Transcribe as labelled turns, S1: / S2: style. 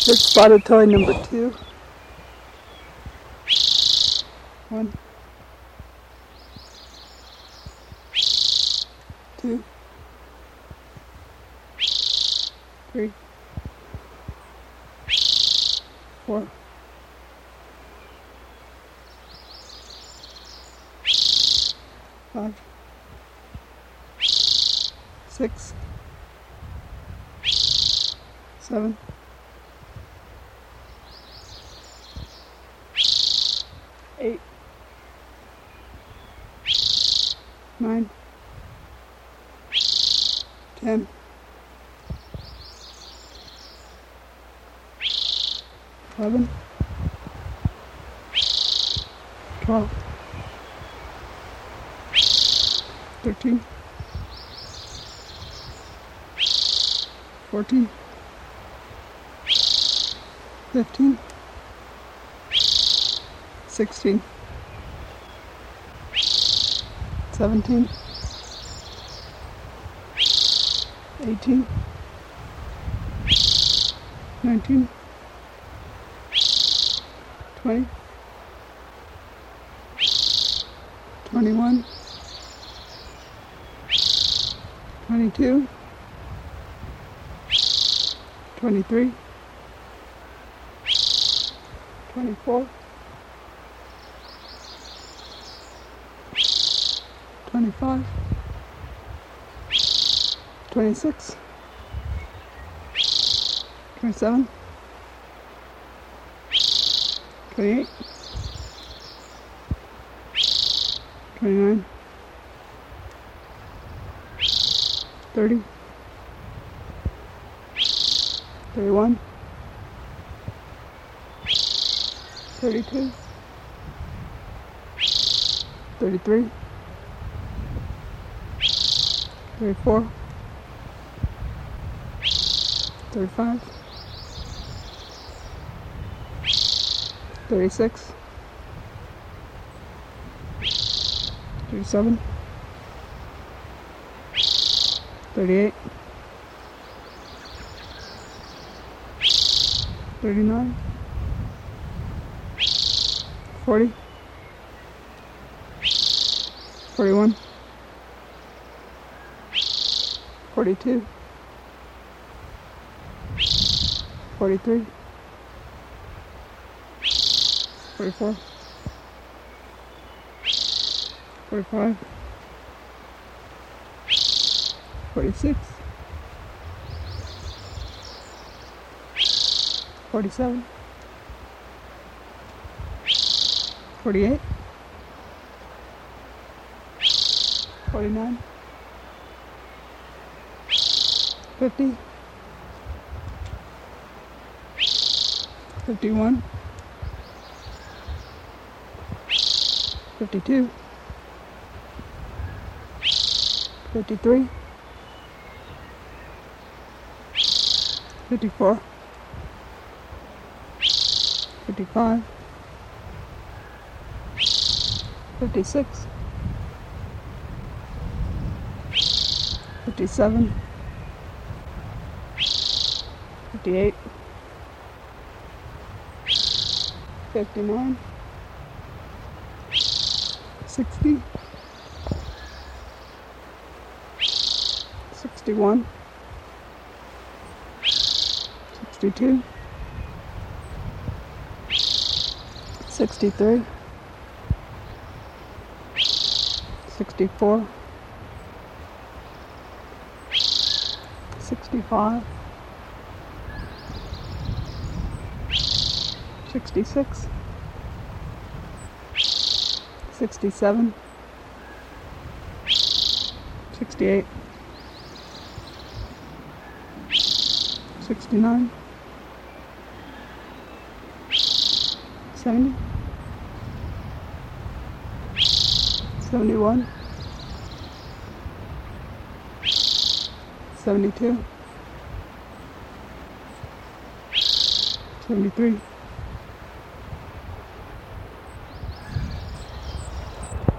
S1: Here's spotted toy number 2. 1, 2, 3, 4, 5, 6, 7, 8, 9, 10, 11, 12, 13, 14, 15, 16, 17, 18, 19, 20, 21, 22, 23, 24, 25, 26, 27, 28, 29, 30, 31, 32, 33, 34, 35, 36, 37, 38, 39, 40, 41, 42, 43, 44, 45, 46, 47, 48, 49, 50, 51, 52, 53, 54, 55, 56, 57, 58, 59, 60, 61, 62, 63, 64, 65, 66, 67, 68, 69, 70, 71, 72, 73,